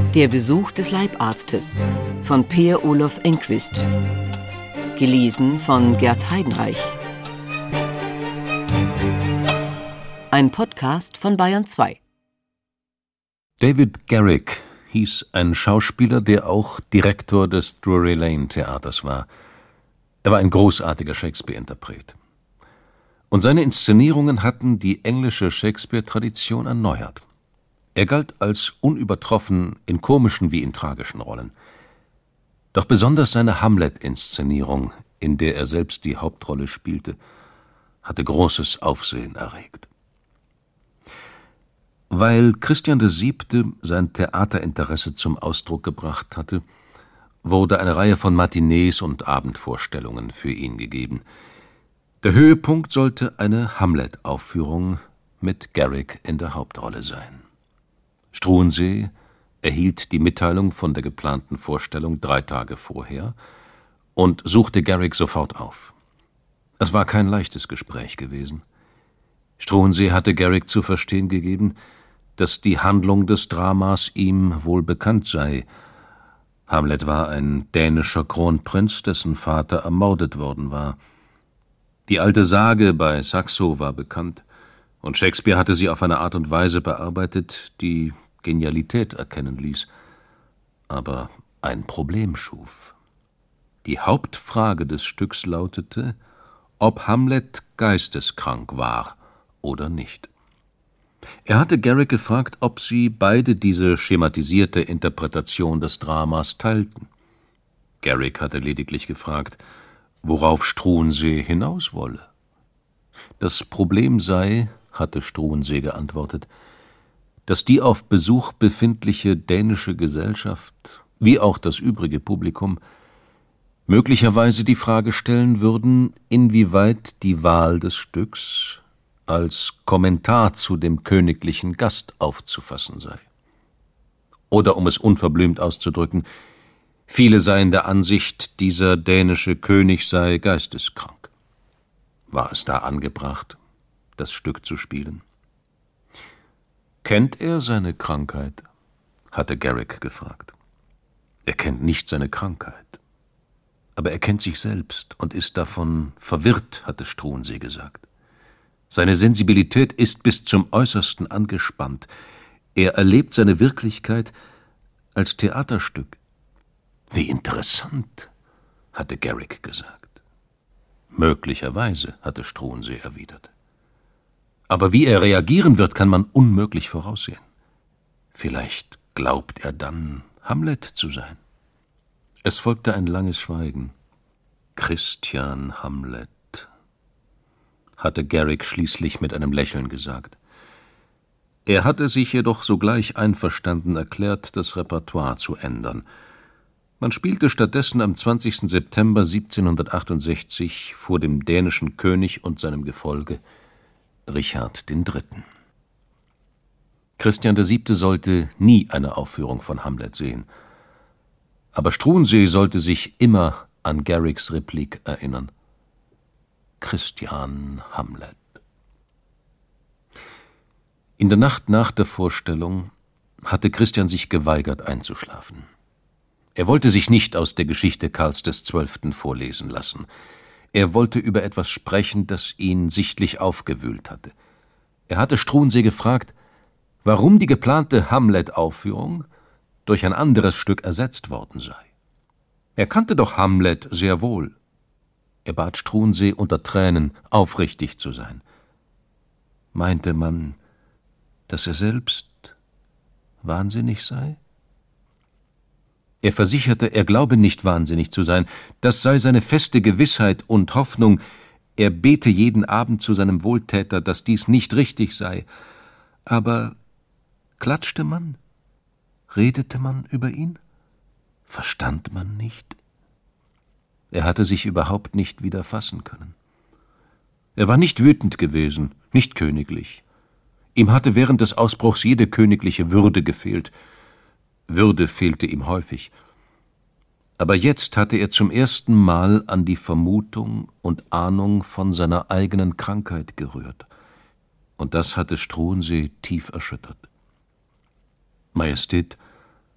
Der Besuch des Leibarztes von Per Olof Enquist. Gelesen von Gerd Heidenreich. Ein Podcast von Bayern 2. David Garrick hieß ein Schauspieler, der auch Direktor des Drury Lane Theaters war. Er war ein großartiger Shakespeare-Interpret. Und seine Inszenierungen hatten die englische Shakespeare-Tradition erneuert. Er galt als unübertroffen in komischen wie in tragischen Rollen. Doch besonders seine Hamlet-Inszenierung, in der er selbst die Hauptrolle spielte, hatte großes Aufsehen erregt. Weil Christian VII. Sein Theaterinteresse zum Ausdruck gebracht hatte, wurde eine Reihe von Matinees und Abendvorstellungen für ihn gegeben. Der Höhepunkt sollte eine Hamlet-Aufführung mit Garrick in der Hauptrolle sein. Struensee erhielt die Mitteilung von der geplanten Vorstellung 3 Tage vorher und suchte Garrick sofort auf. Es war kein leichtes Gespräch gewesen. Struensee hatte Garrick zu verstehen gegeben, dass die Handlung des Dramas ihm wohl bekannt sei. Hamlet war ein dänischer Kronprinz, dessen Vater ermordet worden war. Die alte Sage bei Saxo war bekannt, und Shakespeare hatte sie auf eine Art und Weise bearbeitet, die Genialität erkennen ließ, aber ein Problem schuf. Die Hauptfrage des Stücks lautete, ob Hamlet geisteskrank war oder nicht. Er hatte Garrick gefragt, ob sie beide diese schematisierte Interpretation des Dramas teilten. Garrick hatte lediglich gefragt, worauf Struensee hinaus wolle. Das Problem sei, hatte Struensee geantwortet, dass die auf Besuch befindliche dänische Gesellschaft, wie auch das übrige Publikum, möglicherweise die Frage stellen würden, inwieweit die Wahl des Stücks als Kommentar zu dem königlichen Gast aufzufassen sei. Oder um es unverblümt auszudrücken, viele seien der Ansicht, dieser dänische König sei geisteskrank. War es da angebracht, das Stück zu spielen? »Kennt er seine Krankheit?« hatte Garrick gefragt. »Er kennt nicht seine Krankheit. Aber er kennt sich selbst und ist davon verwirrt«, hatte Struensee gesagt. »Seine Sensibilität ist bis zum Äußersten angespannt. Er erlebt seine Wirklichkeit als Theaterstück.« »Wie interessant«, hatte Garrick gesagt. »Möglicherweise«, hatte Struensee erwidert. »Aber wie er reagieren wird, kann man unmöglich voraussehen. Vielleicht glaubt er dann, Hamlet zu sein.« Es folgte ein langes Schweigen. »Christian Hamlet«, hatte Garrick schließlich mit einem Lächeln gesagt. Er hatte sich jedoch sogleich einverstanden erklärt, das Repertoire zu ändern. Man spielte stattdessen am 20. September 1768 vor dem dänischen König und seinem Gefolge Richard III. Christian VII. Sollte nie eine Aufführung von Hamlet sehen. Aber Struensee sollte sich immer an Garricks Replik erinnern. Christian Hamlet. In der Nacht nach der Vorstellung hatte Christian sich geweigert einzuschlafen. Er wollte sich nicht aus der Geschichte Karls XII. Vorlesen lassen. Er wollte über etwas sprechen, das ihn sichtlich aufgewühlt hatte. Er hatte Struensee gefragt, warum die geplante Hamlet-Aufführung durch ein anderes Stück ersetzt worden sei. Er kannte doch Hamlet sehr wohl. Er bat Struensee unter Tränen, aufrichtig zu sein. Meinte man, dass er selbst wahnsinnig sei? Er versicherte, er glaube nicht wahnsinnig zu sein, das sei seine feste Gewissheit und Hoffnung, er bete jeden Abend zu seinem Wohltäter, dass dies nicht richtig sei. Aber klatschte man? Redete man über ihn? Verstand man nicht? Er hatte sich überhaupt nicht wieder fassen können. Er war nicht wütend gewesen, nicht königlich. Ihm hatte während des Ausbruchs jede königliche Würde gefehlt. Würde fehlte ihm häufig. Aber jetzt hatte er zum ersten Mal an die Vermutung und Ahnung von seiner eigenen Krankheit gerührt. Und das hatte Struensee tief erschüttert. »Majestät«,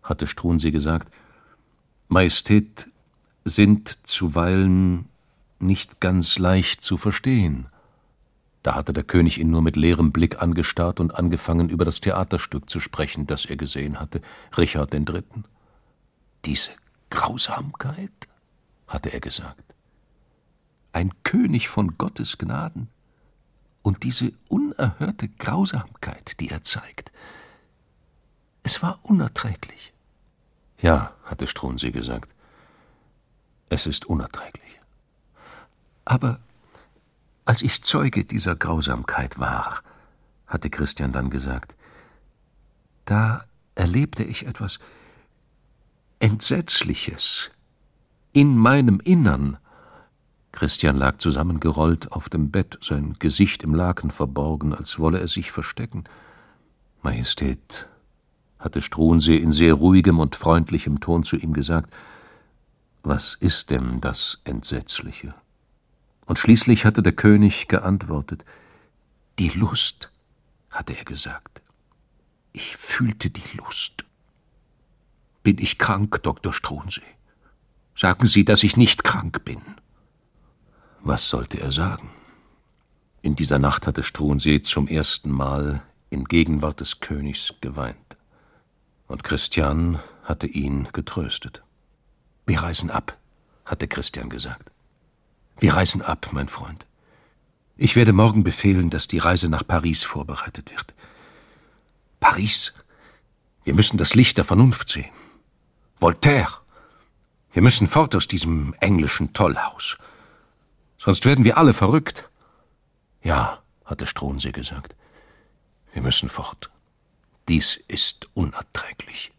hatte Struensee gesagt, »Majestät sind zuweilen nicht ganz leicht zu verstehen.« Da hatte der König ihn nur mit leerem Blick angestarrt und angefangen, über das Theaterstück zu sprechen, das er gesehen hatte, Richard III. »Diese Grausamkeit«, hatte er gesagt, »ein König von Gottes Gnaden, und diese unerhörte Grausamkeit, die er zeigt, es war unerträglich.« »Ja«, hatte Struensee gesagt, »es ist unerträglich. Aber als ich Zeuge dieser Grausamkeit war«, hatte Christian dann gesagt, »da erlebte ich etwas Entsetzliches in meinem Innern.« Christian lag zusammengerollt auf dem Bett, sein Gesicht im Laken verborgen, als wolle er sich verstecken. »Majestät«, hatte Struensee in sehr ruhigem und freundlichem Ton zu ihm gesagt, »was ist denn das Entsetzliche?« Und schließlich hatte der König geantwortet, »Die Lust«, hatte er gesagt. »Ich fühlte die Lust.« »Bin ich krank, Dr. Struensee? Sagen Sie, dass ich nicht krank bin.« Was sollte er sagen? In dieser Nacht hatte Struensee zum ersten Mal in Gegenwart des Königs geweint. Und Christian hatte ihn getröstet. »Wir reisen ab«, hatte Christian gesagt. »Wir reisen ab, mein Freund. Ich werde morgen befehlen, dass die Reise nach Paris vorbereitet wird. Paris? Wir müssen das Licht der Vernunft sehen. Voltaire! Wir müssen fort aus diesem englischen Tollhaus. Sonst werden wir alle verrückt.« »Ja«, hatte Struensee gesagt, »wir müssen fort. Dies ist unerträglich.«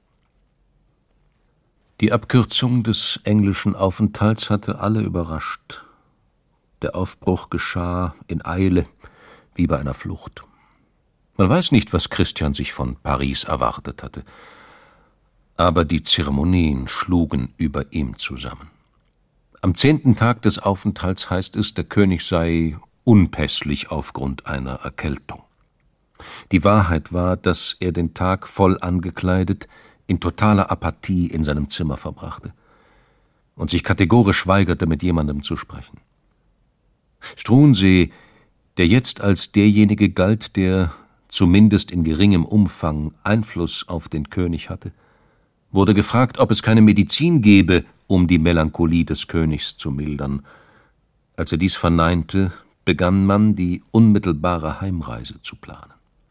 Die Abkürzung des englischen Aufenthalts hatte alle überrascht. Der Aufbruch geschah in Eile, wie bei einer Flucht. Man weiß nicht, was Christian sich von Paris erwartet hatte, aber die Zeremonien schlugen über ihm zusammen. Am 10. Tag des Aufenthalts heißt es, der König sei unpässlich aufgrund einer Erkältung. Die Wahrheit war, dass er den Tag voll angekleidet in totaler Apathie in seinem Zimmer verbrachte und sich kategorisch weigerte, mit jemandem zu sprechen. Struensee, der jetzt als derjenige galt, der zumindest in geringem Umfang Einfluss auf den König hatte, wurde gefragt, ob es keine Medizin gebe, um die Melancholie des Königs zu mildern. Als er dies verneinte, begann man, die unmittelbare Heimreise zu planen.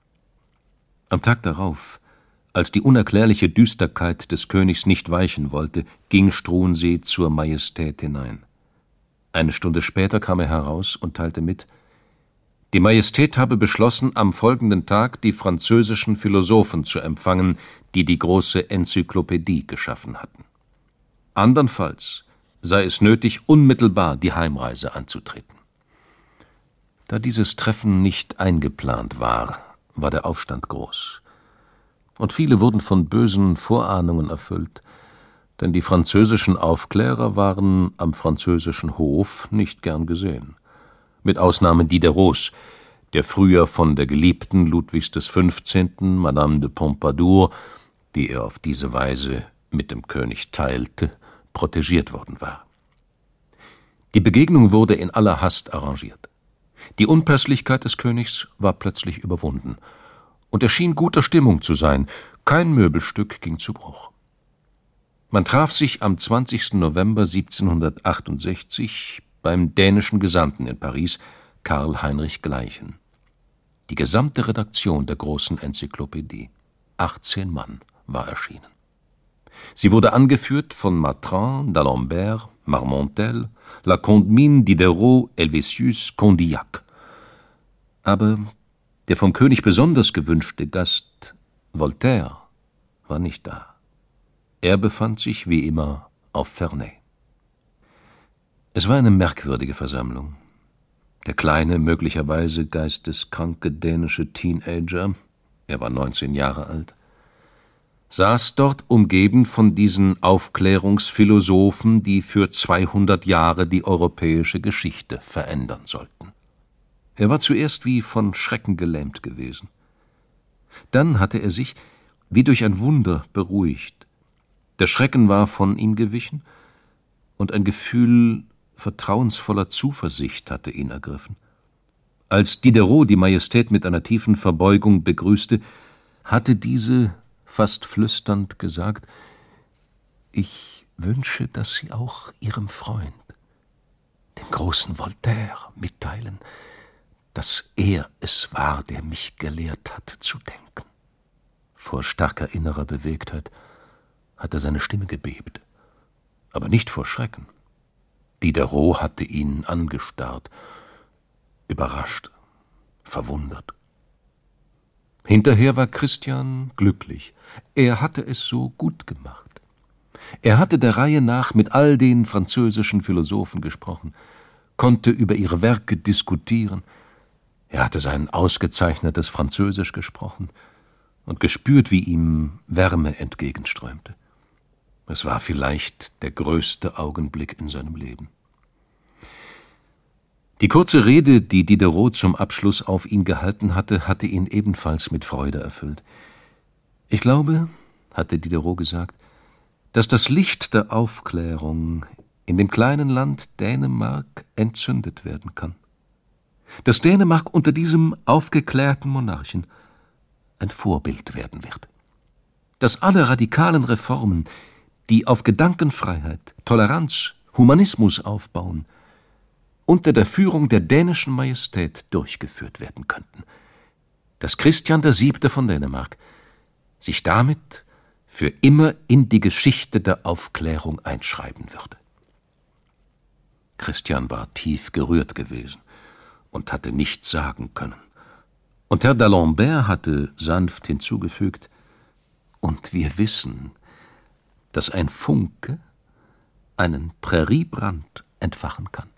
Am Tag darauf, als die unerklärliche Düsterkeit des Königs nicht weichen wollte, ging Struensee zur Majestät hinein. Eine Stunde später kam er heraus und teilte mit, die Majestät habe beschlossen, am folgenden Tag die französischen Philosophen zu empfangen, die die große Enzyklopädie geschaffen hatten. Andernfalls sei es nötig, unmittelbar die Heimreise anzutreten. Da dieses Treffen nicht eingeplant war, war der Aufstand groß. Und viele wurden von bösen Vorahnungen erfüllt, denn die französischen Aufklärer waren am französischen Hof nicht gern gesehen. Mit Ausnahme Diderots, der früher von der Geliebten Ludwigs XV., Madame de Pompadour, die er auf diese Weise mit dem König teilte, protegiert worden war. Die Begegnung wurde in aller Hast arrangiert. Die Unpässlichkeit des Königs war plötzlich überwunden, und er schien guter Stimmung zu sein. Kein Möbelstück ging zu Bruch. Man traf sich am 20. November 1768 beim dänischen Gesandten in Paris, Karl Heinrich Gleichen. Die gesamte Redaktion der großen Enzyklopädie, 18 Mann, war erschienen. Sie wurde angeführt von Matran, d'Alembert, Marmontel, La Condamine, Diderot, Helvétius, Condillac. Aber der vom König besonders gewünschte Gast, Voltaire, war nicht da. Er befand sich wie immer auf Ferney. Es war eine merkwürdige Versammlung. Der kleine, möglicherweise geisteskranke dänische Teenager, er war 19 Jahre alt, saß dort umgeben von diesen Aufklärungsphilosophen, die für 200 Jahre die europäische Geschichte verändern sollten. Er war zuerst wie von Schrecken gelähmt gewesen. Dann hatte er sich, wie durch ein Wunder, beruhigt Der Schrecken war von ihm gewichen, und ein Gefühl vertrauensvoller Zuversicht hatte ihn ergriffen. Als Diderot die Majestät mit einer tiefen Verbeugung begrüßte, hatte diese fast flüsternd gesagt: »Ich wünsche, dass Sie auch Ihrem Freund, dem großen Voltaire, mitteilen, dass er es war, der mich gelehrt hat zu denken.« Vor starker innerer Bewegtheit hatte seine Stimme gebebt, aber nicht vor Schrecken. Diderot hatte ihn angestarrt, überrascht, verwundert. Hinterher war Christian glücklich. Er hatte es so gut gemacht. Er hatte der Reihe nach mit all den französischen Philosophen gesprochen, konnte über ihre Werke diskutieren. Er hatte sein ausgezeichnetes Französisch gesprochen und gespürt, wie ihm Wärme entgegenströmte. Es war vielleicht der größte Augenblick in seinem Leben. Die kurze Rede, die Diderot zum Abschluss auf ihn gehalten hatte, hatte ihn ebenfalls mit Freude erfüllt. »Ich glaube«, hatte Diderot gesagt, »dass das Licht der Aufklärung in dem kleinen Land Dänemark entzündet werden kann. Dass Dänemark unter diesem aufgeklärten Monarchen ein Vorbild werden wird. Dass alle radikalen Reformen, die auf Gedankenfreiheit, Toleranz, Humanismus aufbauen, unter der Führung der dänischen Majestät durchgeführt werden könnten. Dass Christian VII. Von Dänemark sich damit für immer in die Geschichte der Aufklärung einschreiben würde.« Christian war tief gerührt gewesen und hatte nichts sagen können. Und Herr d'Alembert hatte sanft hinzugefügt: »Und wir wissen, dass ein Funke einen Präriebrand entfachen kann.«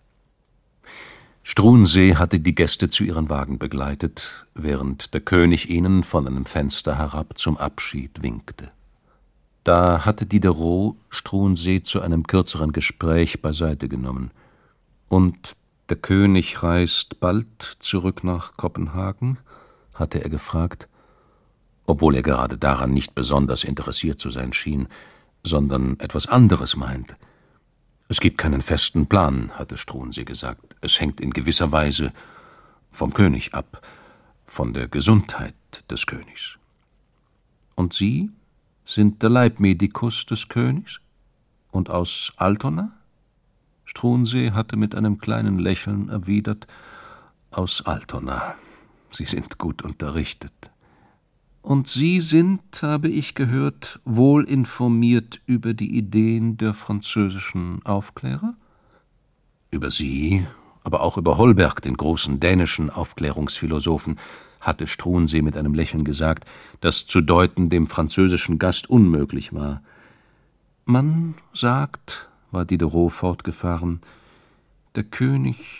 Struensee hatte die Gäste zu ihren Wagen begleitet, während der König ihnen von einem Fenster herab zum Abschied winkte. Da hatte Diderot Struensee zu einem kürzeren Gespräch beiseite genommen. »Und der König reist bald zurück nach Kopenhagen?« hatte er gefragt, obwohl er gerade daran nicht besonders interessiert zu sein schien, sondern etwas anderes meinte. »Es gibt keinen festen Plan«, hatte Struensee gesagt. »Es hängt in gewisser Weise vom König ab, von der Gesundheit des Königs.« »Und Sie sind der Leibmedikus des Königs? Und aus Altona?« Struensee hatte mit einem kleinen Lächeln erwidert: »Aus Altona. Sie sind gut unterrichtet.« »Und Sie sind, habe ich gehört, wohl informiert über die Ideen der französischen Aufklärer?« »Über sie, aber auch über Holberg, den großen dänischen Aufklärungsphilosophen«, hatte Struensee mit einem Lächeln gesagt, das zu deuten dem französischen Gast unmöglich war. »Man sagt«, war Diderot fortgefahren, »der König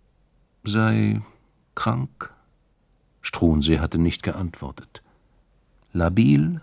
sei krank?« Struensee hatte nicht geantwortet. »Labil?«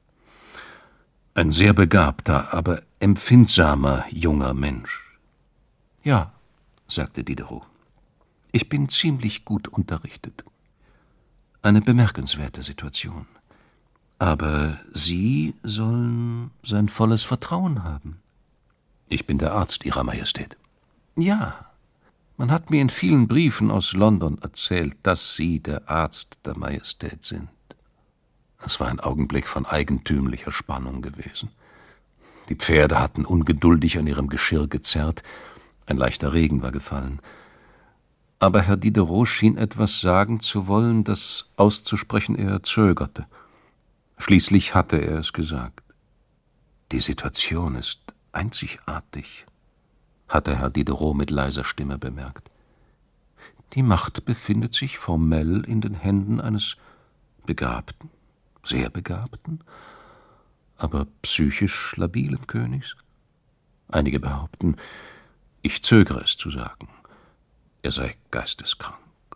»Ein sehr begabter, aber empfindsamer junger Mensch.« »Ja«, sagte Diderot, »ich bin ziemlich gut unterrichtet. Eine bemerkenswerte Situation. Aber Sie sollen sein volles Vertrauen haben.« »Ich bin der Arzt Ihrer Majestät.« »Ja, man hat mir in vielen Briefen aus London erzählt, dass Sie der Arzt der Majestät sind.« Es war ein Augenblick von eigentümlicher Spannung gewesen. Die Pferde hatten ungeduldig an ihrem Geschirr gezerrt, ein leichter Regen war gefallen. Aber Herr Diderot schien etwas sagen zu wollen, das auszusprechen er zögerte. Schließlich hatte er es gesagt. »Die Situation ist einzigartig«, hatte Herr Diderot mit leiser Stimme bemerkt. »Die Macht befindet sich formell in den Händen eines Begabten, sehr Begabten, aber psychisch labilen Königs. Einige behaupten, ich zögere es zu sagen, er sei geisteskrank.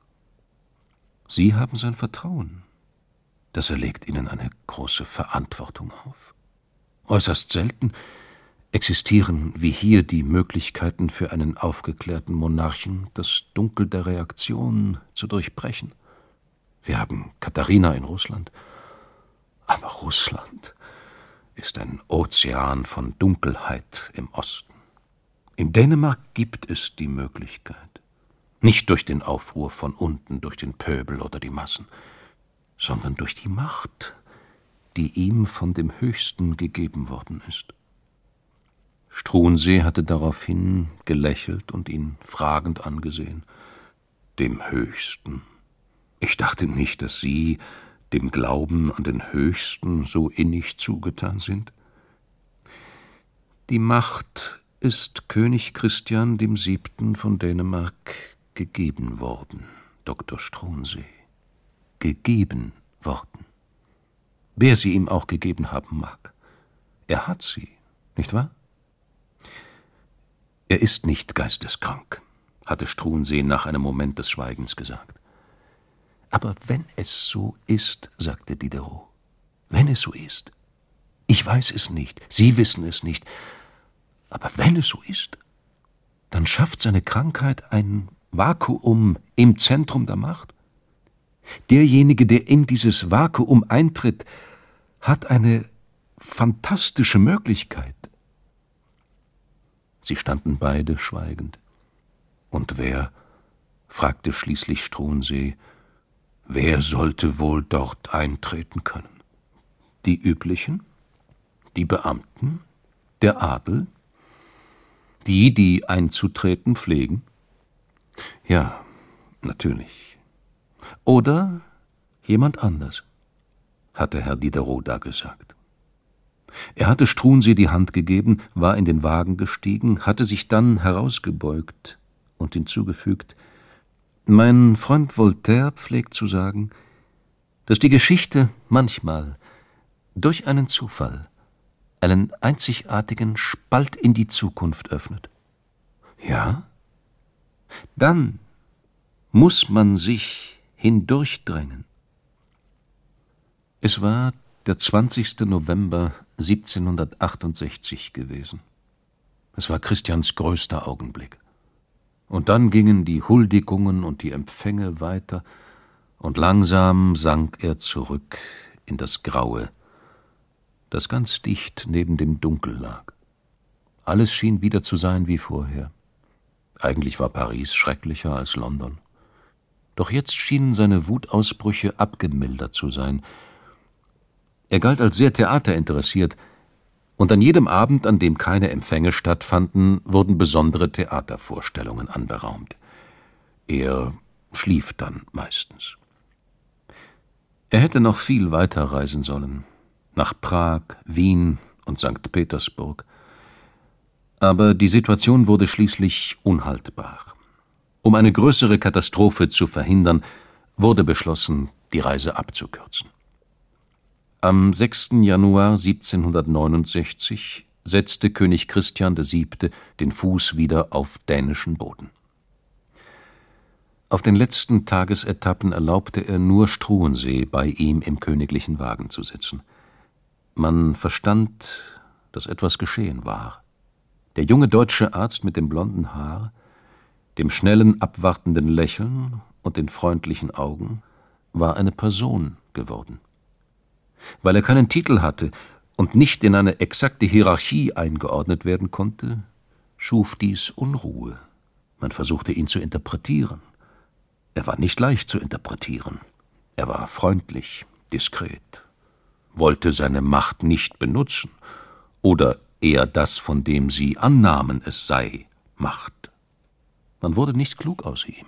Sie haben sein Vertrauen. Das erlegt Ihnen eine große Verantwortung auf. Äußerst selten existieren wie hier die Möglichkeiten für einen aufgeklärten Monarchen, das Dunkel der Reaktion zu durchbrechen. Wir haben Katharina in Russland. Aber Russland ist ein Ozean von Dunkelheit im Osten. In Dänemark gibt es die Möglichkeit. Nicht durch den Aufruhr von unten, durch den Pöbel oder die Massen, sondern durch die Macht, die ihm von dem Höchsten gegeben worden ist. Struensee hatte daraufhin gelächelt und ihn fragend angesehen. Dem Höchsten. Ich dachte nicht, dass Sie dem Glauben an den Höchsten so innig zugetan sind. Die Macht ist König Christian VII. Von Dänemark gegeben worden, Dr. Struensee. Gegeben worden. Wer sie ihm auch gegeben haben mag. Er hat sie, nicht wahr? Er ist nicht geisteskrank, hatte Struensee nach einem Moment des Schweigens gesagt. Aber wenn es so ist, sagte Diderot, wenn es so ist, ich weiß es nicht, Sie wissen es nicht, aber wenn es so ist, dann schafft seine Krankheit ein Vakuum im Zentrum der Macht. Derjenige, der in dieses Vakuum eintritt, hat eine fantastische Möglichkeit. Sie standen beide schweigend. Und wer, fragte schließlich Struensee, wer sollte wohl dort eintreten können? Die Üblichen? Die Beamten? Der Adel? Die einzutreten pflegen? Ja, natürlich. Oder jemand anders, hatte Herr Diderot da gesagt. Er hatte Struensee die Hand gegeben, war in den Wagen gestiegen, hatte sich dann herausgebeugt und hinzugefügt: Mein Freund Voltaire pflegt zu sagen, dass die Geschichte manchmal durch einen Zufall einen einzigartigen Spalt in die Zukunft öffnet. Ja? Dann muss man sich hindurchdrängen. Es war der 20. November 1768 gewesen. Es war Christians größter Augenblick. Und dann gingen die Huldigungen und die Empfänge weiter, und langsam sank er zurück in das Graue, das ganz dicht neben dem Dunkel lag. Alles schien wieder zu sein wie vorher. Eigentlich war Paris schrecklicher als London. Doch jetzt schienen seine Wutausbrüche abgemildert zu sein. Er galt als sehr theaterinteressiert, und an jedem Abend, an dem keine Empfänge stattfanden, wurden besondere Theatervorstellungen anberaumt. Er schlief dann meistens. Er hätte noch viel weiter reisen sollen, nach Prag, Wien und St. Petersburg. Aber die Situation wurde schließlich unhaltbar. Um eine größere Katastrophe zu verhindern, wurde beschlossen, die Reise abzukürzen. Am 6. Januar 1769 setzte König Christian VII. Den Fuß wieder auf dänischen Boden. Auf den letzten Tagesetappen erlaubte er nur Struensee, bei ihm im königlichen Wagen zu sitzen. Man verstand, dass etwas geschehen war. Der junge deutsche Arzt mit dem blonden Haar, dem schnellen, abwartenden Lächeln und den freundlichen Augen war eine Person geworden. Weil er keinen Titel hatte und nicht in eine exakte Hierarchie eingeordnet werden konnte, schuf dies Unruhe. Man versuchte ihn zu interpretieren. Er war nicht leicht zu interpretieren. Er war freundlich, diskret, wollte seine Macht nicht benutzen oder eher das, von dem sie annahmen, es sei Macht. Man wurde nicht klug aus ihm.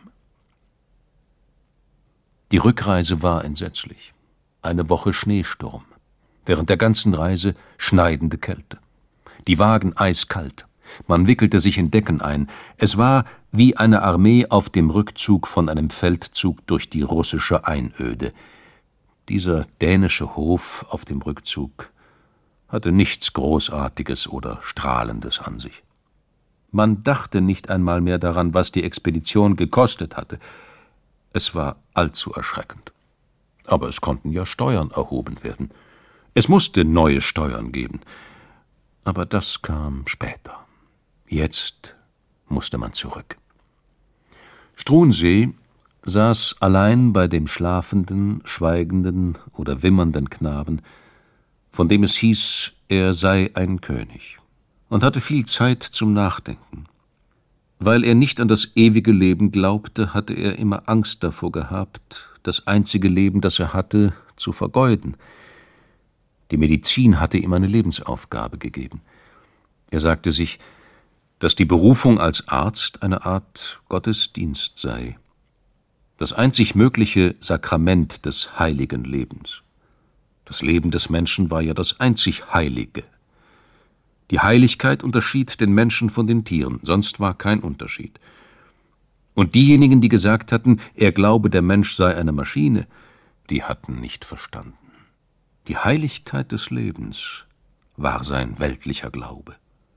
Die Rückreise war entsetzlich. Eine Woche Schneesturm. Während der ganzen Reise schneidende Kälte. Die Wagen eiskalt. Man wickelte sich in Decken ein. Es war wie eine Armee auf dem Rückzug von einem Feldzug durch die russische Einöde. Dieser dänische Hof auf dem Rückzug hatte nichts Großartiges oder Strahlendes an sich. Man dachte nicht einmal mehr daran, was die Expedition gekostet hatte. Es war allzu erschreckend. Aber es konnten ja Steuern erhoben werden. Es musste neue Steuern geben. Aber das kam später. Jetzt musste man zurück. Struensee saß allein bei dem schlafenden, schweigenden oder wimmernden Knaben, von dem es hieß, er sei ein König, und hatte viel Zeit zum Nachdenken. Weil er nicht an das ewige Leben glaubte, hatte er immer Angst davor gehabt, das einzige Leben, das er hatte, zu vergeuden. Die Medizin hatte ihm eine Lebensaufgabe gegeben. Er sagte sich, dass die Berufung als Arzt eine Art Gottesdienst sei, das einzig mögliche Sakrament des heiligen Lebens. Das Leben des Menschen war ja das einzig Heilige. Die Heiligkeit unterschied den Menschen von den Tieren, sonst war kein Unterschied. Und diejenigen, die gesagt hatten, er glaube, der Mensch sei eine Maschine, die hatten nicht verstanden. Die Heiligkeit des Lebens war sein weltlicher Glaube.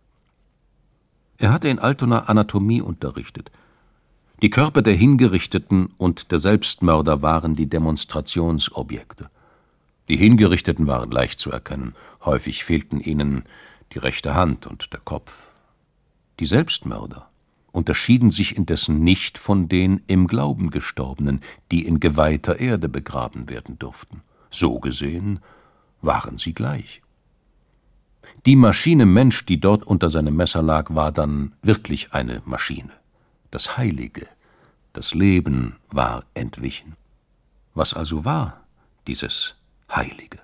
Er hatte in Altona Anatomie unterrichtet. Die Körper der Hingerichteten und der Selbstmörder waren die Demonstrationsobjekte. Die Hingerichteten waren leicht zu erkennen, häufig fehlten ihnen die rechte Hand und der Kopf. Die Selbstmörder unterschieden sich indessen nicht von den im Glauben Gestorbenen, die in geweihter Erde begraben werden durften. So gesehen waren sie gleich. Die Maschine Mensch, die dort unter seinem Messer lag, war dann wirklich eine Maschine. Das Heilige, das Leben war entwichen. Was also war dieses Heilige?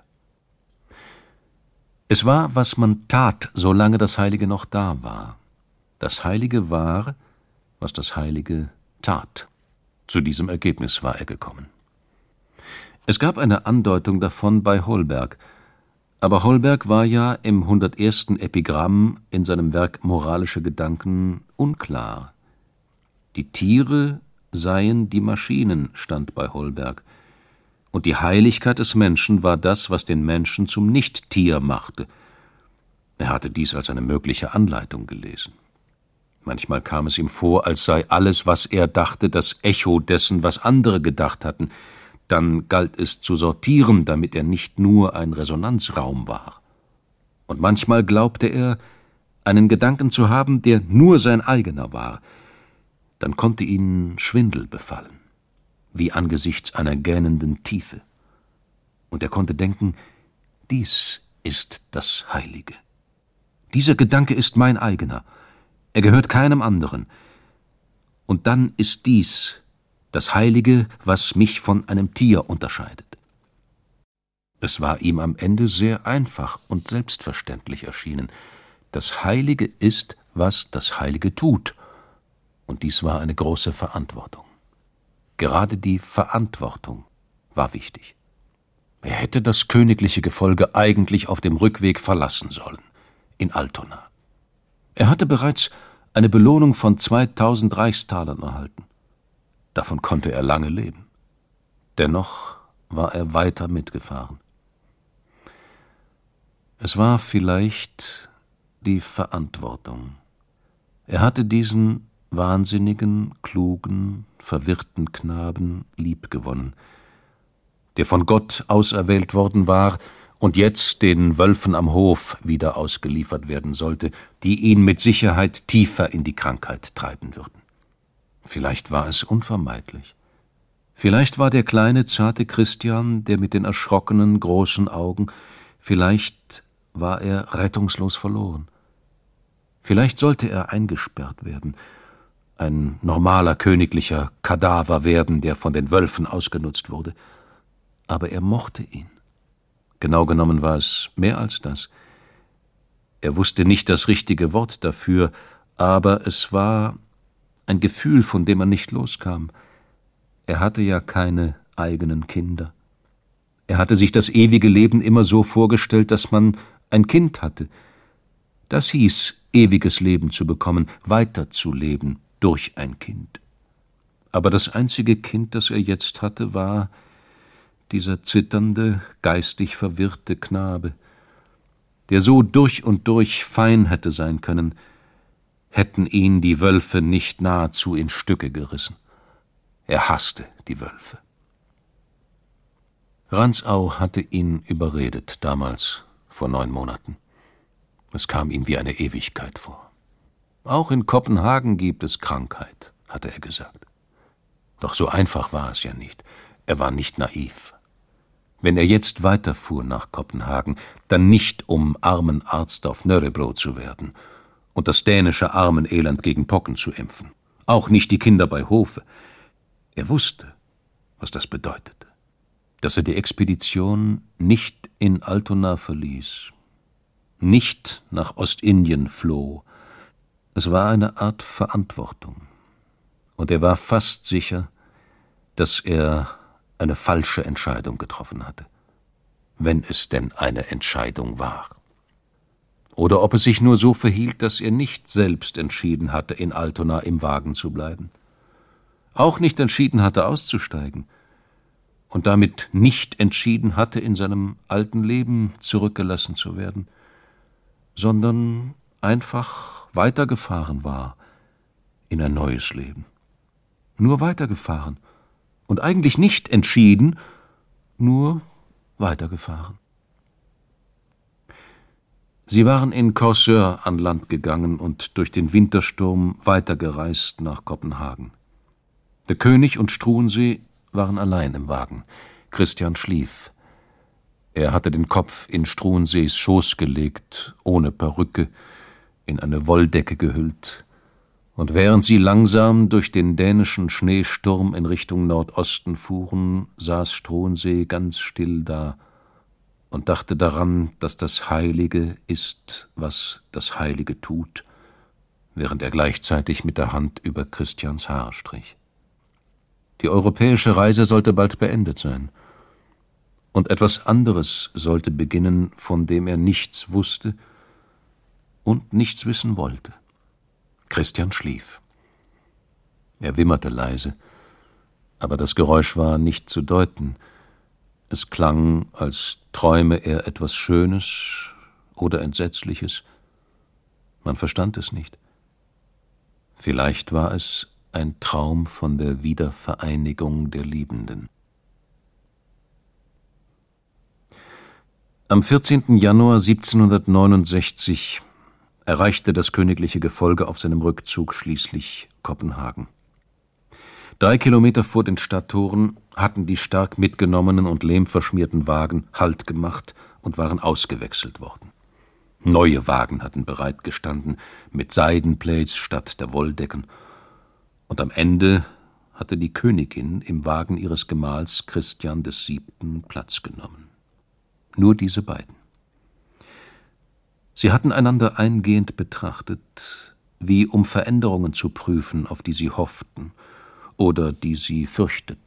Es war, was man tat, solange das Heilige noch da war. Das Heilige war, was das Heilige tat. Zu diesem Ergebnis war er gekommen. Es gab eine Andeutung davon bei Holberg, aber Holberg war ja im 101. Epigramm in seinem Werk Moralische Gedanken unklar. Die Tiere seien die Maschinen, stand bei Holberg, und die Heiligkeit des Menschen war das, was den Menschen zum Nicht-Tier machte. Er hatte dies als eine mögliche Anleitung gelesen. Manchmal kam es ihm vor, als sei alles, was er dachte, das Echo dessen, was andere gedacht hatten. Dann galt es zu sortieren, damit er nicht nur ein Resonanzraum war. Und manchmal glaubte er, einen Gedanken zu haben, der nur sein eigener war. Dann konnte ihn Schwindel befallen, wie angesichts einer gähnenden Tiefe. Und er konnte denken, dies ist das Heilige. Dieser Gedanke ist mein eigener, er gehört keinem anderen. Und dann ist dies das Heilige, was mich von einem Tier unterscheidet. Es war ihm am Ende sehr einfach und selbstverständlich erschienen. Das Heilige ist, was das Heilige tut. Und dies war eine große Verantwortung. Gerade die Verantwortung war wichtig. Er hätte das königliche Gefolge eigentlich auf dem Rückweg verlassen sollen, in Altona. Er hatte bereits eine Belohnung von 2000 Reichstalern erhalten. Davon konnte er lange leben. Dennoch war er weiter mitgefahren. Es war vielleicht die Verantwortung. Er hatte diesen wahnsinnigen, klugen, verwirrten Knaben liebgewonnen, der von Gott auserwählt worden war und jetzt den Wölfen am Hof wieder ausgeliefert werden sollte, die ihn mit Sicherheit tiefer in die Krankheit treiben würden. Vielleicht war es unvermeidlich. Vielleicht war der kleine, zarte Christian, der mit den erschrockenen, großen Augen, vielleicht war er rettungslos verloren. Vielleicht sollte er eingesperrt werden, ein normaler königlicher Kadaver werden, der von den Wölfen ausgenutzt wurde. Aber er mochte ihn. Genau genommen war es mehr als das. Er wusste nicht das richtige Wort dafür, aber es war ein Gefühl, von dem er nicht loskam. Er hatte ja keine eigenen Kinder. Er hatte sich das ewige Leben immer so vorgestellt, dass man ein Kind hatte. Das hieß, ewiges Leben zu bekommen, weiterzuleben durch ein Kind. Aber das einzige Kind, das er jetzt hatte, war dieser zitternde, geistig verwirrte Knabe, der so durch und durch fein hätte sein können, hätten ihn die Wölfe nicht nahezu in Stücke gerissen. Er hasste die Wölfe. Rantzau hatte ihn überredet, damals, vor 9 Monaten. Es kam ihm wie eine Ewigkeit vor. Auch in Kopenhagen gibt es Krankheit, hatte er gesagt. Doch so einfach war es ja nicht. Er war nicht naiv. Wenn er jetzt weiterfuhr nach Kopenhagen, dann nicht, um armen Arzt auf Nörrebro zu werden und das dänische Armenelend gegen Pocken zu impfen. Auch nicht die Kinder bei Hofe. Er wusste, was das bedeutete. Dass er die Expedition nicht in Altona verließ, nicht nach Ostindien floh. Es war eine Art Verantwortung. Und er war fast sicher, dass er eine falsche Entscheidung getroffen hatte. Wenn es denn eine Entscheidung war. Oder ob es sich nur so verhielt, dass er nicht selbst entschieden hatte, in Altona im Wagen zu bleiben. Auch nicht entschieden hatte, auszusteigen. Und damit nicht entschieden hatte, in seinem alten Leben zurückgelassen zu werden, sondern einfach weitergefahren war in ein neues Leben. Nur weitergefahren und eigentlich nicht entschieden, nur weitergefahren. Sie waren in Korsør an Land gegangen und durch den Wintersturm weitergereist nach Kopenhagen. Der König und Struensee waren allein im Wagen. Christian schlief. Er hatte den Kopf in Struensees Schoß gelegt, ohne Perücke, in eine Wolldecke gehüllt. Und während sie langsam durch den dänischen Schneesturm in Richtung Nordosten fuhren, saß Struensee ganz still da und dachte daran, dass das Heilige ist, was das Heilige tut, während er gleichzeitig mit der Hand über Christians Haar strich. Die europäische Reise sollte bald beendet sein. Und etwas anderes sollte beginnen, von dem er nichts wusste und nichts wissen wollte. Christian schlief. Er wimmerte leise, aber das Geräusch war nicht zu deuten. Es klang, als träume er etwas Schönes oder Entsetzliches. Man verstand es nicht. Vielleicht war es ein Traum von der Wiedervereinigung der Liebenden. Am 14. Januar 1769 erreichte das königliche Gefolge auf seinem Rückzug schließlich Kopenhagen. 3 Kilometer vor den Stadttoren hatten die stark mitgenommenen und lehmverschmierten Wagen Halt gemacht und waren ausgewechselt worden. Neue Wagen hatten bereitgestanden, mit Seidenplaids statt der Wolldecken, und am Ende hatte die Königin im Wagen ihres Gemahls Christian VII. Platz genommen. Nur diese beiden. Sie hatten einander eingehend betrachtet, wie um Veränderungen zu prüfen, auf die sie hofften oder die sie fürchteten.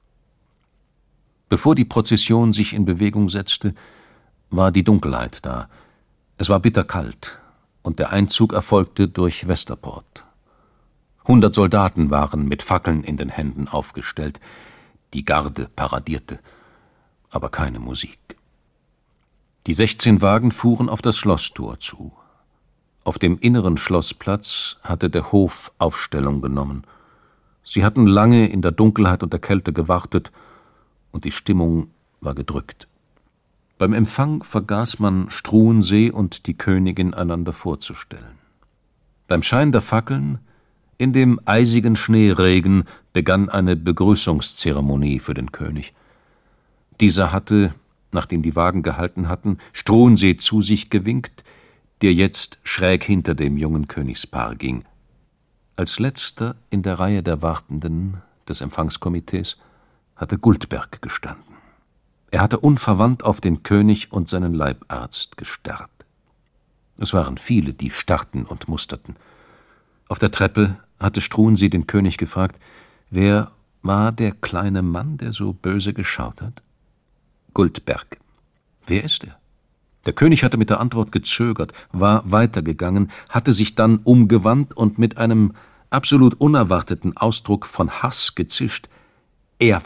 Bevor die Prozession sich in Bewegung setzte, war die Dunkelheit da. Es war bitterkalt und der Einzug erfolgte durch Westerport. 100 Soldaten waren mit Fackeln in den Händen aufgestellt. Die Garde paradierte, aber keine Musik. Die 16 Wagen fuhren auf das Schlosstor zu. Auf dem inneren Schlossplatz hatte der Hof Aufstellung genommen. Sie hatten lange in der Dunkelheit und der Kälte gewartet, und die Stimmung war gedrückt. Beim Empfang vergaß man Struensee und die Königin einander vorzustellen. Beim Schein der Fackeln, in dem eisigen Schneeregen, begann eine Begrüßungszeremonie für den König. Dieser hatte, nachdem die Wagen gehalten hatten, Struensee zu sich gewinkt, der jetzt schräg hinter dem jungen Königspaar ging. Als letzter in der Reihe der Wartenden des Empfangskomitees hatte Guldberg gestanden. Er hatte unverwandt auf den König und seinen Leibarzt gestarrt. Es waren viele, die starrten und musterten. Auf der Treppe hatte Struensee den König gefragt, wer war der kleine Mann, der so böse geschaut hat? Guldberg. Wer ist er? Der König hatte mit der Antwort gezögert, war weitergegangen, hatte sich dann umgewandt und mit einem absolut unerwarteten Ausdruck von Hass gezischt. Er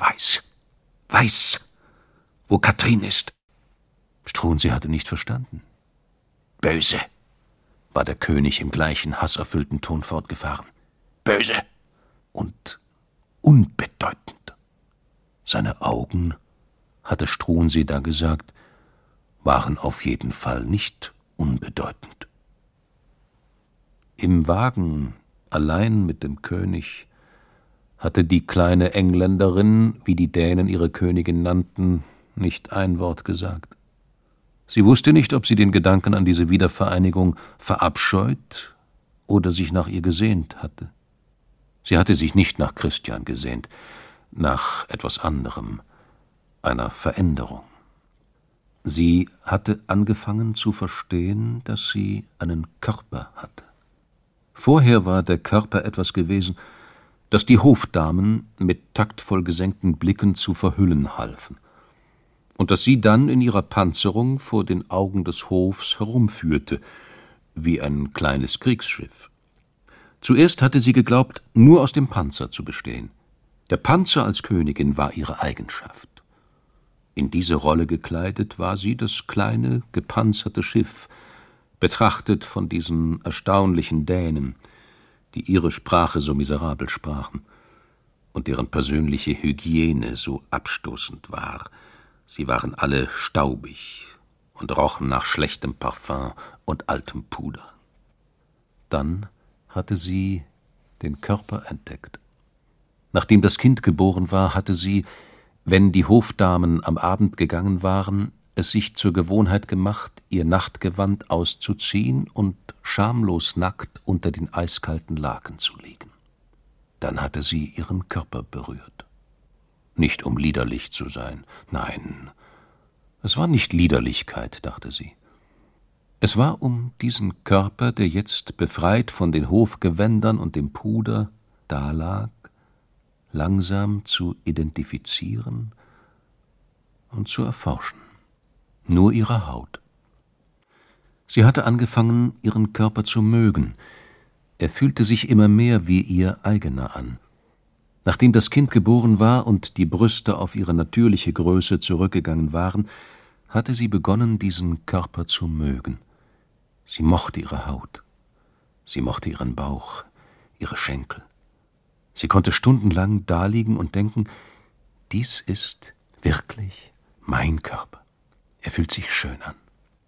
weiß, wo Katrin ist. Struensee hatte nicht verstanden. Böse, war der König im gleichen hasserfüllten Ton fortgefahren. Böse und unbedeutend. Seine Augen, hatte Struensee da gesagt, waren auf jeden Fall nicht unbedeutend. Im Wagen, allein mit dem König, hatte die kleine Engländerin, wie die Dänen ihre Königin nannten, nicht ein Wort gesagt. Sie wusste nicht, ob sie den Gedanken an diese Wiedervereinigung verabscheut oder sich nach ihr gesehnt hatte. Sie hatte sich nicht nach Christian gesehnt, nach etwas anderem, einer Veränderung. Sie hatte angefangen zu verstehen, dass sie einen Körper hatte. Vorher war der Körper etwas gewesen, das die Hofdamen mit taktvoll gesenkten Blicken zu verhüllen halfen und das sie dann in ihrer Panzerung vor den Augen des Hofs herumführte, wie ein kleines Kriegsschiff. Zuerst hatte sie geglaubt, nur aus dem Panzer zu bestehen. Der Panzer als Königin war ihre Eigenschaft. In diese Rolle gekleidet war sie das kleine, gepanzerte Schiff, betrachtet von diesen erstaunlichen Dänen, die ihre Sprache so miserabel sprachen und deren persönliche Hygiene so abstoßend war. Sie waren alle staubig und rochen nach schlechtem Parfum und altem Puder. Dann hatte sie den Körper entdeckt. Nachdem das Kind geboren war, hatte sie, wenn die Hofdamen am Abend gegangen waren, es sich zur Gewohnheit gemacht, ihr Nachtgewand auszuziehen und schamlos nackt unter den eiskalten Laken zu liegen. Dann hatte sie ihren Körper berührt. Nicht um liederlich zu sein, nein, es war nicht Liederlichkeit, dachte sie. Es war um diesen Körper, der jetzt befreit von den Hofgewändern und dem Puder dalag, langsam zu identifizieren und zu erforschen. Nur ihre Haut. Sie hatte angefangen, ihren Körper zu mögen. Er fühlte sich immer mehr wie ihr eigener an. Nachdem das Kind geboren war und die Brüste auf ihre natürliche Größe zurückgegangen waren, hatte sie begonnen, diesen Körper zu mögen. Sie mochte ihre Haut. Sie mochte ihren Bauch, ihre Schenkel. Sie konnte stundenlang daliegen und denken, dies ist wirklich mein Körper. Er fühlt sich schön an.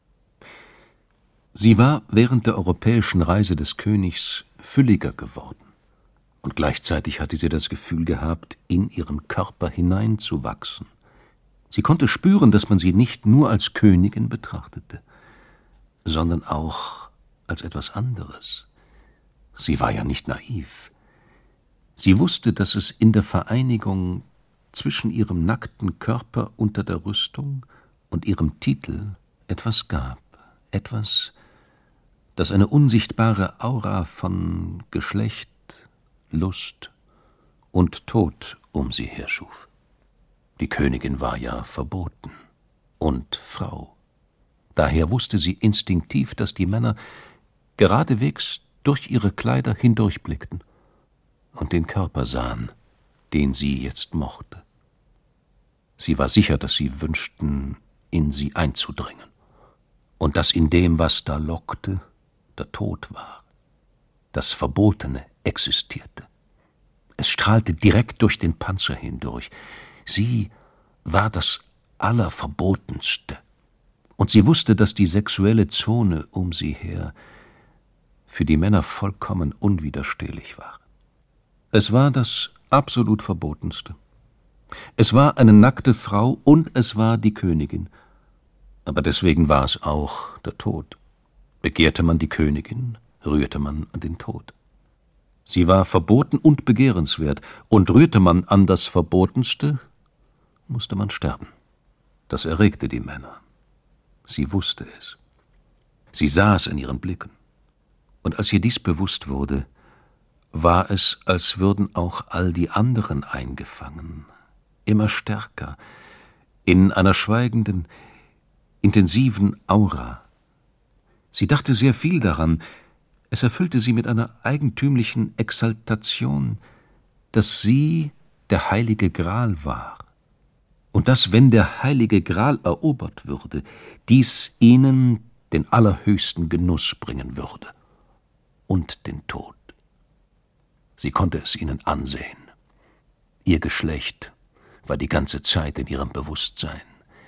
Sie war während der europäischen Reise des Königs fülliger geworden. Und gleichzeitig hatte sie das Gefühl gehabt, in ihren Körper hineinzuwachsen. Sie konnte spüren, dass man sie nicht nur als Königin betrachtete, sondern auch als etwas anderes. Sie war ja nicht naiv. Sie wusste, dass es in der Vereinigung zwischen ihrem nackten Körper unter der Rüstung und ihrem Titel etwas gab, etwas, das eine unsichtbare Aura von Geschlecht, Lust und Tod um sie her schuf. Die Königin war ja verboten und Frau. Daher wusste sie instinktiv, dass die Männer geradewegs durch ihre Kleider hindurchblickten und den Körper sahen, den sie jetzt mochte. Sie war sicher, dass sie wünschten, in sie einzudringen und dass in dem, was da lockte, der Tod war. Das Verbotene existierte. Es strahlte direkt durch den Panzer hindurch. Sie war das Allerverbotenste. Und sie wusste, dass die sexuelle Zone um sie her für die Männer vollkommen unwiderstehlich war. Es war das absolut Verbotenste. Es war eine nackte Frau und es war die Königin. Aber deswegen war es auch der Tod. Begehrte man die Königin, rührte man an den Tod. Sie war verboten und begehrenswert, und rührte man an das Verbotenste, musste man sterben. Das erregte die Männer. Sie wusste es. Sie sah es in ihren Blicken. Und als ihr dies bewusst wurde, war es, als würden auch all die anderen eingefangen, immer stärker, in einer schweigenden, intensiven Aura. Sie dachte sehr viel daran. Es erfüllte sie mit einer eigentümlichen Exaltation, dass sie der heilige Gral war und dass, wenn der heilige Gral erobert würde, dies ihnen den allerhöchsten Genuss bringen würde und den Tod. Sie konnte es ihnen ansehen. Ihr Geschlecht war die ganze Zeit in ihrem Bewusstsein,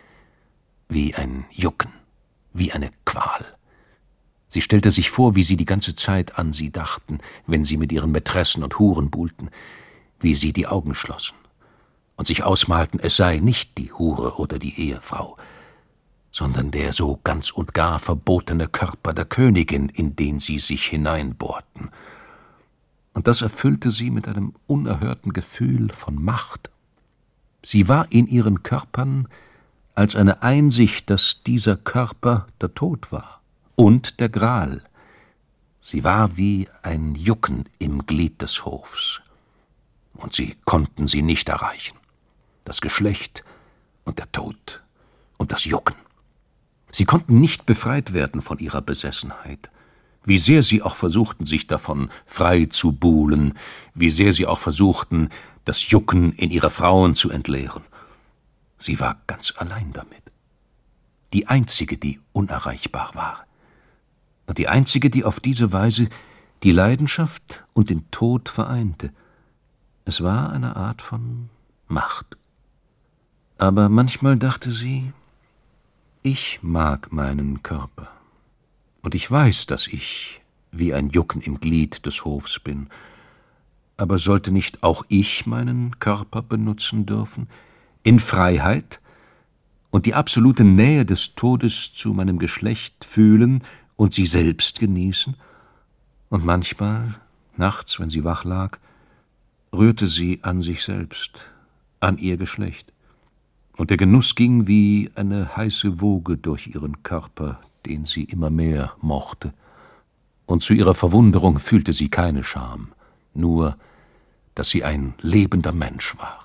wie ein Jucken, wie eine Qual. Sie stellte sich vor, wie sie die ganze Zeit an sie dachten, wenn sie mit ihren Mätressen und Huren buhlten, wie sie die Augen schlossen und sich ausmalten, es sei nicht die Hure oder die Ehefrau, sondern der so ganz und gar verbotene Körper der Königin, in den sie sich hineinbohrten. Und das erfüllte sie mit einem unerhörten Gefühl von Macht. Sie war in ihren Körpern als eine Einsicht, dass dieser Körper der Tod war und der Gral. Sie war wie ein Jucken im Glied des Hofs. Und sie konnten sie nicht erreichen. Das Geschlecht und der Tod und das Jucken. Sie konnten nicht befreit werden von ihrer Besessenheit. Wie sehr sie auch versuchten, sich davon frei zu buhlen, wie sehr sie auch versuchten, das Jucken in ihre Frauen zu entleeren. Sie war ganz allein damit. Die einzige, die unerreichbar war. Und die einzige, die auf diese Weise die Leidenschaft und den Tod vereinte. Es war eine Art von Macht. Aber manchmal dachte sie, ich mag meinen Körper. Und ich weiß, dass ich wie ein Jucken im Glied des Hofs bin. Aber sollte nicht auch ich meinen Körper benutzen dürfen, in Freiheit, und die absolute Nähe des Todes zu meinem Geschlecht fühlen und sie selbst genießen? Und manchmal, nachts, wenn sie wach lag, rührte sie an sich selbst, an ihr Geschlecht. Und der Genuss ging wie eine heiße Woge durch ihren Körper, den sie immer mehr mochte. Und zu ihrer Verwunderung fühlte sie keine Scham, nur, dass sie ein lebender Mensch war.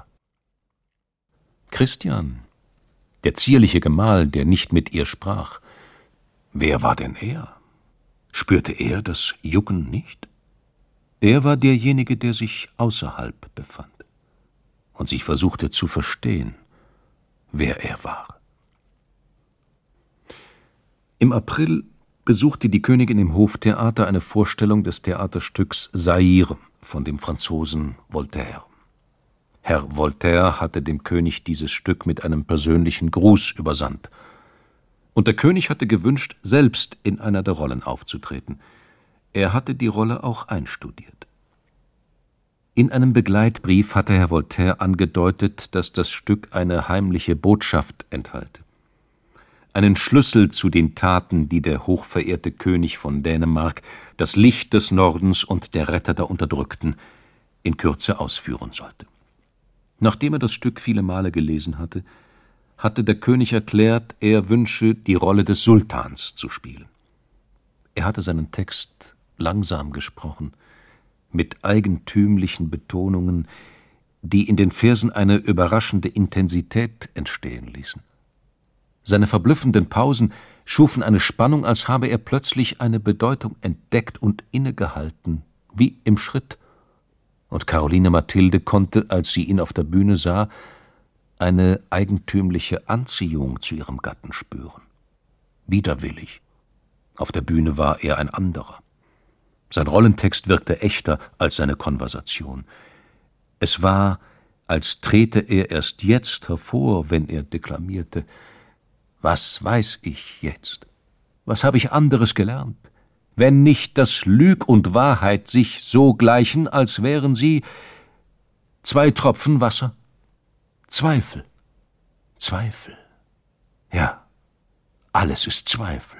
Christian, der zierliche Gemahl, der nicht mit ihr sprach, wer war denn er? Spürte er das Jucken nicht? Er war derjenige, der sich außerhalb befand und sich versuchte zu verstehen, wer er war. Im April besuchte die Königin im Hoftheater eine Vorstellung des Theaterstücks Zaire von dem Franzosen Voltaire. Herr Voltaire hatte dem König dieses Stück mit einem persönlichen Gruß übersandt. Und der König hatte gewünscht, selbst in einer der Rollen aufzutreten. Er hatte die Rolle auch einstudiert. In einem Begleitbrief hatte Herr Voltaire angedeutet, dass das Stück eine heimliche Botschaft enthalte. Einen Schlüssel zu den Taten, die der hochverehrte König von Dänemark, das Licht des Nordens und der Retter der Unterdrückten, in Kürze ausführen sollte. Nachdem er das Stück viele Male gelesen hatte, hatte der König erklärt, er wünsche, die Rolle des Sultans zu spielen. Er hatte seinen Text langsam gesprochen, mit eigentümlichen Betonungen, die in den Versen eine überraschende Intensität entstehen ließen. Seine verblüffenden Pausen schufen eine Spannung, als habe er plötzlich eine Bedeutung entdeckt und innegehalten, wie im Schritt. Und Caroline Mathilde konnte, als sie ihn auf der Bühne sah, eine eigentümliche Anziehung zu ihrem Gatten spüren. Widerwillig. Auf der Bühne war er ein anderer. Sein Rollentext wirkte echter als seine Konversation. Es war, als trete er erst jetzt hervor, wenn er deklamierte. Was weiß ich jetzt? Was habe ich anderes gelernt? Wenn nicht, dass Lüg und Wahrheit sich so gleichen, als wären sie 2 Tropfen Wasser. Zweifel. Zweifel. Ja, alles ist Zweifel.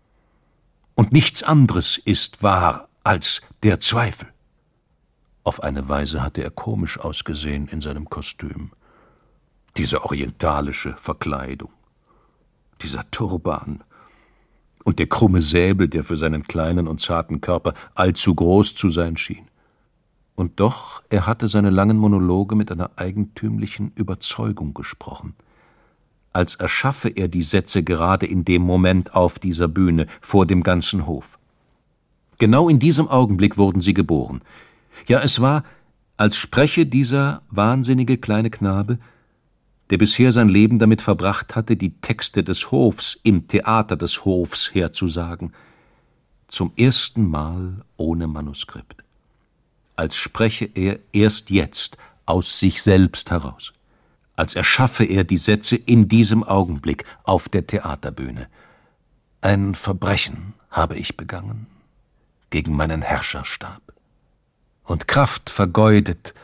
Und nichts anderes ist wahr als der Zweifel. Auf eine Weise hatte er komisch ausgesehen in seinem Kostüm. Diese orientalische Verkleidung, dieser Turban und der krumme Säbel, der für seinen kleinen und zarten Körper allzu groß zu sein schien. Und doch, er hatte seine langen Monologe mit einer eigentümlichen Überzeugung gesprochen, als erschaffe er die Sätze gerade in dem Moment auf dieser Bühne, vor dem ganzen Hof. Genau in diesem Augenblick wurden sie geboren. Ja, es war, als spreche dieser wahnsinnige kleine Knabe, der bisher sein Leben damit verbracht hatte, die Texte des Hofs im Theater des Hofs herzusagen, zum ersten Mal ohne Manuskript. Als spreche er erst jetzt aus sich selbst heraus, als erschaffe er die Sätze in diesem Augenblick auf der Theaterbühne. Ein Verbrechen habe ich begangen gegen meinen Herrscherstab und Kraft vergeudet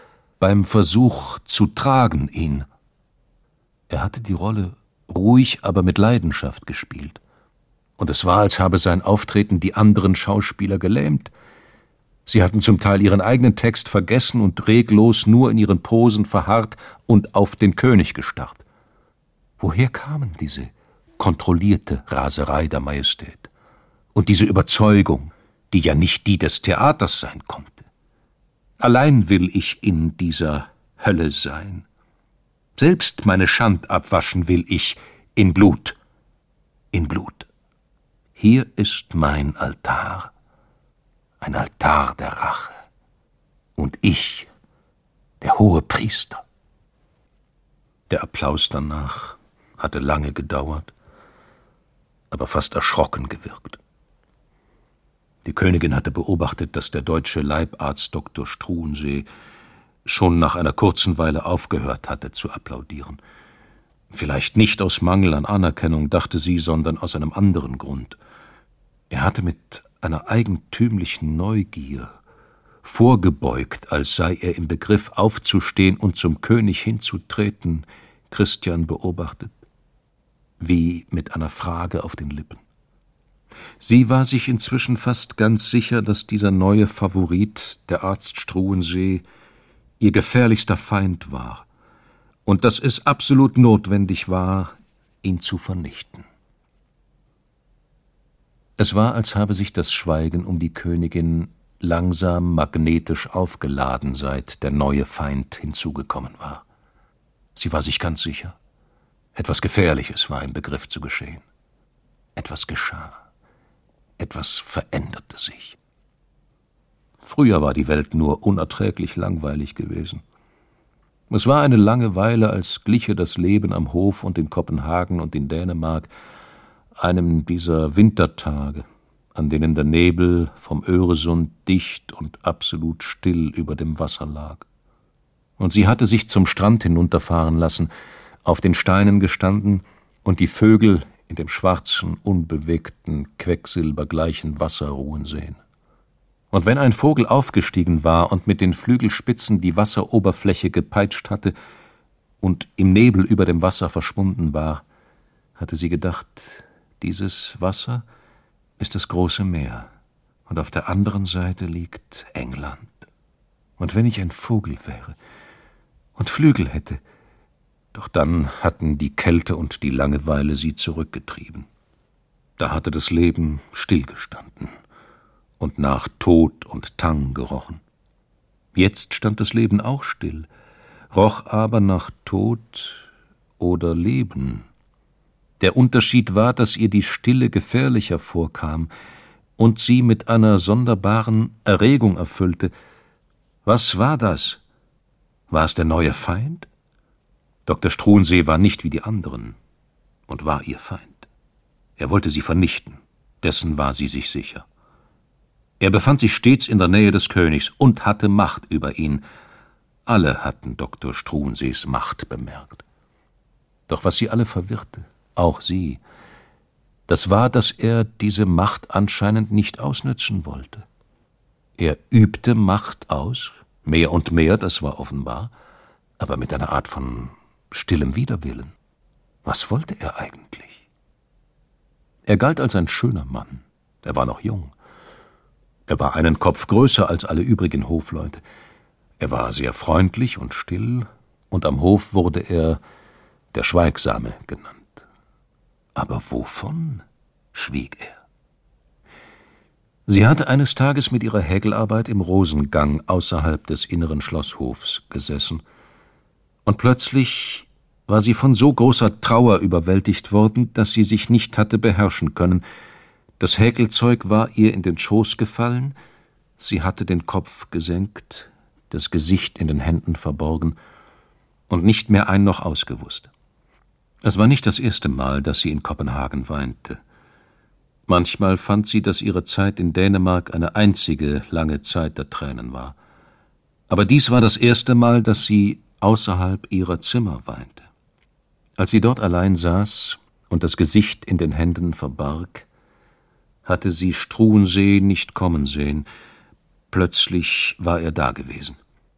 beim Versuch zu tragen ihn. Er hatte die Rolle ruhig, aber mit Leidenschaft gespielt. Und es war, als habe sein Auftreten die anderen Schauspieler gelähmt. Sie hatten zum Teil ihren eigenen Text vergessen und reglos nur in ihren Posen verharrt und auf den König gestarrt. Woher kamen diese kontrollierte Raserei der Majestät und diese Überzeugung, die ja nicht die des Theaters sein konnte? Allein will ich in dieser Hölle sein. Selbst meine Schand abwaschen will ich in Blut. In Blut. Hier ist mein Altar. Ein Altar der Rache. Und ich, der hohe Priester. Der Applaus danach hatte lange gedauert, aber fast erschrocken gewirkt. Die Königin hatte beobachtet, dass der deutsche Leibarzt Dr. Struensee schon nach einer kurzen Weile aufgehört hatte zu applaudieren. Vielleicht nicht aus Mangel an Anerkennung, dachte sie, sondern aus einem anderen Grund. Er hatte mit einer eigentümlichen Neugier vorgebeugt, als sei er im Begriff aufzustehen und zum König hinzutreten, Christian beobachtet, wie mit einer Frage auf den Lippen. Sie war sich inzwischen fast ganz sicher, dass dieser neue Favorit, der Arzt Struensee, ihr gefährlichster Feind war und dass es absolut notwendig war, ihn zu vernichten. Es war, als habe sich das Schweigen um die Königin langsam magnetisch aufgeladen, seit der neue Feind hinzugekommen war. Sie war sich ganz sicher, etwas Gefährliches war im Begriff zu geschehen. Etwas geschah, etwas veränderte sich. Früher war die Welt nur unerträglich langweilig gewesen. Es war eine Langeweile, als gliche das Leben am Hof und in Kopenhagen und in Dänemark einem dieser Wintertage, an denen der Nebel vom Öresund dicht und absolut still über dem Wasser lag. Und sie hatte sich zum Strand hinunterfahren lassen, auf den Steinen gestanden und die Vögel in dem schwarzen, unbewegten, quecksilbergleichen Wasser ruhen sehen. Und wenn ein Vogel aufgestiegen war und mit den Flügelspitzen die Wasseroberfläche gepeitscht hatte und im Nebel über dem Wasser verschwunden war, hatte sie gedacht, dieses Wasser ist das große Meer, und auf der anderen Seite liegt England. Und wenn ich ein Vogel wäre und Flügel hätte, doch dann hatten die Kälte und die Langeweile sie zurückgetrieben. Da hatte das Leben stillgestanden und nach Tod und Tang gerochen. Jetzt stand das Leben auch still, roch aber nach Tod oder Leben. Der Unterschied war, dass ihr die Stille gefährlicher vorkam und sie mit einer sonderbaren Erregung erfüllte. Was war das? War es der neue Feind? Dr. Struensee war nicht wie die anderen und war ihr Feind. Er wollte sie vernichten, dessen war sie sich sicher. Er befand sich stets in der Nähe des Königs und hatte Macht über ihn. Alle hatten Dr. Struensees Macht bemerkt. Doch was sie alle verwirrte, auch sie, das war, dass er diese Macht anscheinend nicht ausnützen wollte. Er übte Macht aus, mehr und mehr, das war offenbar, aber mit einer Art von stillem Widerwillen. Was wollte er eigentlich? Er galt als ein schöner Mann, er war noch jung. Er war einen Kopf größer als alle übrigen Hofleute. Er war sehr freundlich und still, und am Hof wurde er der Schweigsame genannt. Aber wovon schwieg er? Sie hatte eines Tages mit ihrer Häkelarbeit im Rosengang außerhalb des inneren Schlosshofs gesessen, und plötzlich war sie von so großer Trauer überwältigt worden, dass sie sich nicht hatte beherrschen können. Das Häkelzeug war ihr in den Schoß gefallen, sie hatte den Kopf gesenkt, das Gesicht in den Händen verborgen und nicht mehr ein noch ausgewusst. Es war nicht das erste Mal, dass sie in Kopenhagen weinte. Manchmal fand sie, dass ihre Zeit in Dänemark eine einzige lange Zeit der Tränen war. Aber dies war das erste Mal, dass sie außerhalb ihrer Zimmer weinte. Als sie dort allein saß und das Gesicht in den Händen verbarg, hatte sie Struensee nicht kommen sehen. Plötzlich war er da gewesen.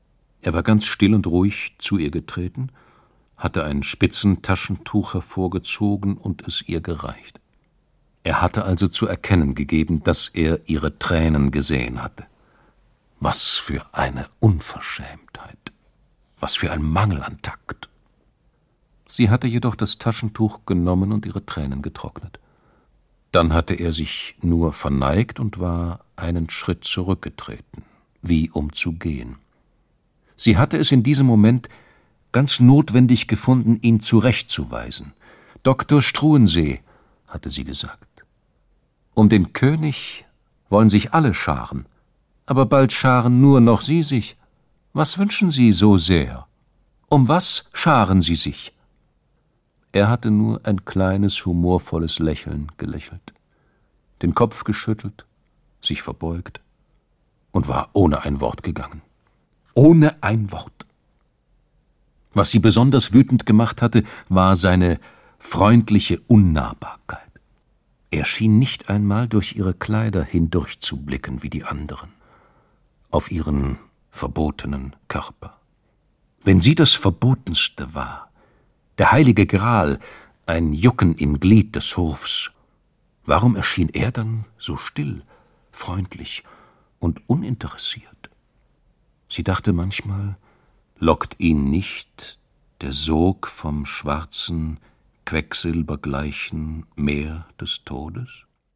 Er war ganz still und ruhig zu ihr getreten, hatte ein Spitzentaschentuch hervorgezogen und es ihr gereicht. Er hatte also zu erkennen gegeben, dass er ihre Tränen gesehen hatte. Was für eine Unverschämtheit! Was für ein Mangel an Takt! Sie hatte jedoch das Taschentuch genommen und ihre Tränen getrocknet. Dann hatte er sich nur verneigt und war einen Schritt zurückgetreten, wie um zu gehen. Sie hatte es in diesem Moment ganz notwendig gefunden, ihn zurechtzuweisen. »Dr. Struensee«, hatte sie gesagt, »um den König wollen sich alle scharen, aber bald scharen nur noch Sie sich. Was wünschen Sie so sehr? Um was scharen Sie sich?« Er hatte nur ein kleines, humorvolles Lächeln gelächelt, den Kopf geschüttelt, sich verbeugt und war ohne ein Wort gegangen. Ohne ein Wort. Was sie besonders wütend gemacht hatte, war seine freundliche Unnahbarkeit. Er schien nicht einmal durch ihre Kleider hindurchzublicken wie die anderen, auf ihren verbotenen Körper. Wenn sie das Verbotenste war, der heilige Gral, ein Jucken im Glied des Hofs, warum erschien er dann so still, freundlich und uninteressiert? Sie dachte manchmal, lockt ihn nicht der Sog vom schwarzen, quecksilbergleichen Meer des Todes?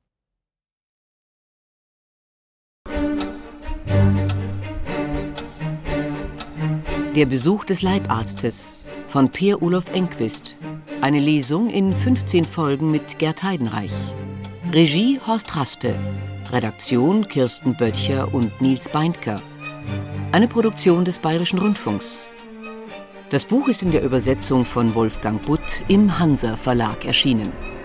Der Besuch des Leibarztes von Peer Olof Enquist. Eine Lesung in 15 Folgen mit Gerd Heidenreich. Regie Horst Raspe. Redaktion Kirsten Böttcher und Nils Beindker. Eine Produktion des Bayerischen Rundfunks. Das Buch ist in der Übersetzung von Wolfgang Butt im Hansa Verlag erschienen.